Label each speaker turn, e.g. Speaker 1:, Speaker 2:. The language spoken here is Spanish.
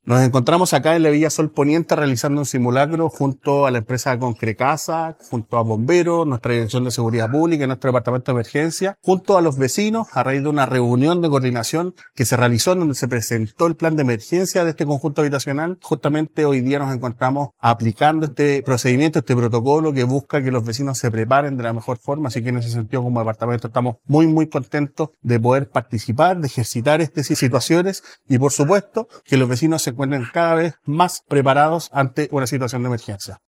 Speaker 1: Nos encontramos acá en la Villa Sol Poniente realizando un simulacro junto a la empresa Concrecasa, junto a bomberos, nuestra Dirección de Seguridad Pública y nuestro Departamento de Emergencia, junto a los vecinos a raíz de una reunión de coordinación que se realizó en donde se presentó el plan de emergencia de este conjunto habitacional. Justamente hoy día nos encontramos aplicando este procedimiento, este protocolo que busca que los vecinos se preparen de la mejor forma, así que en ese sentido como departamento estamos muy contentos de poder participar, de ejercitar estas situaciones y por supuesto que los vecinos se encuentren cada vez más preparados ante una situación de emergencia.